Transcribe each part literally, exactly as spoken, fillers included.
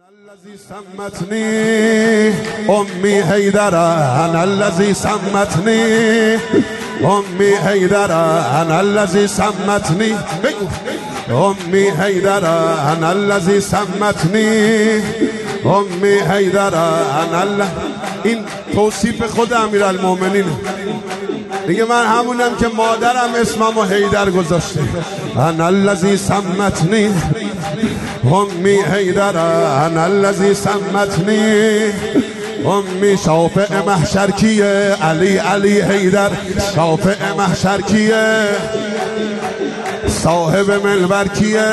الذي سمتني أمي حيدرة، أنا الذي سمتني أمي حيدرة، أنا الذي سمتني أمي حيدرة، أنا الذي سمتني أمي حيدرة، أنا الذي. این توصیف خود امیرالمومنین دیگه، من همونم که مادرم اسممو حیدر گذاشته. انا الذی سمتنی امی حیدر، انا الذی سمتنی امی. شافع محشر کیه؟ علی علی حیدر. شافع محشر کیه؟ صاحب منبر کیه؟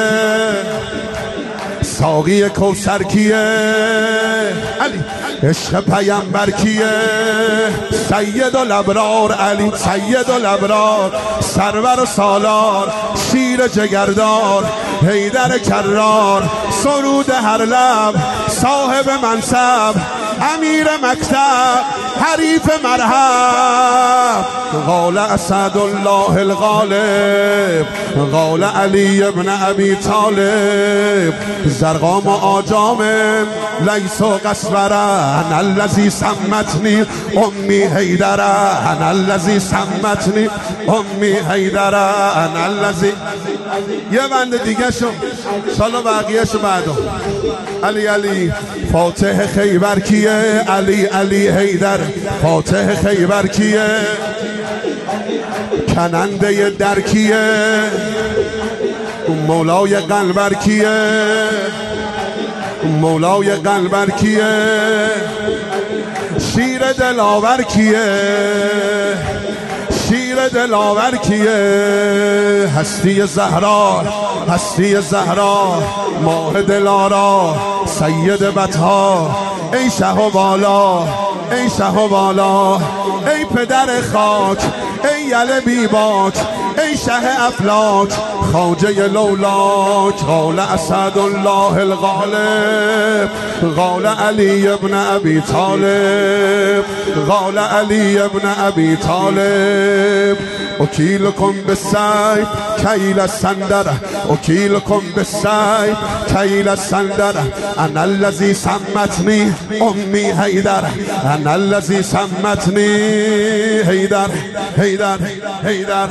ساقی کوثر کیه؟ علی. عشق پیامبر کیه؟ سید الابرار علی. سید الابرار، سرور و سالار، شیر جگردار، حیدر کرار، سرود هر لب، صاحب منصب، امیر مکتب، حریف مرحب. قال اسد الله الغالب، قال علی ابن ابی طالب، زرقام و آجام لیس و قصوره، انا الذی سمتنی امی حیدره، انا الذی سمتنی امی حیدره، انا الذی. یه بند دیگه شو سالا بقیه شو بعدا. علی علی. فاتح خیبر کیه؟ علی علی حیدر. فاتح خیبر کیه؟ کننده در کیه؟ مولای قلبر کیه؟ مولای قلبر کیه؟ شیر دلاور کیه؟ شیر دلاور کیه؟ هستی زهرا، هستی زهرا، ماه دلارا، سید بطها. ای شه و بالا، ای شه و بالا، ای پدر خاک، ای یل بیباک، ای شه افلاک، خواجه لولاک. قال اسد الله الغالب، قال علی ابن ابی طالب، قال علی ابن ابی طالب. اکیلکم بالسیف کیل السندر، اکیلکم بالسیف کیل السندر، انا الذی سمتنی امی حیدر، انا الذی سمتنی حیدر حیدر حیدر.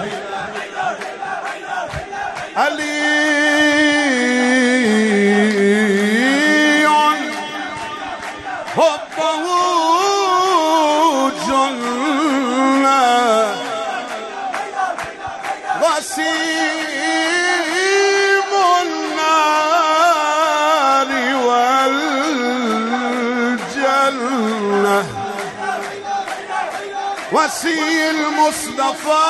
علی حبه جنة وسیم النار والجنة، وسی المصطفى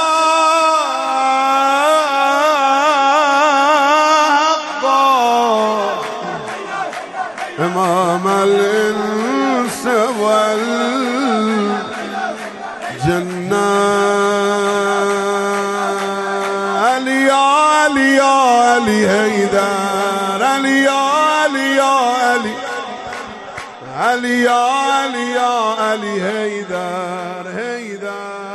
امام الانس والجنة. علی علی علی حیدر، علی علی علی، علی علی علی حیدر حیدر.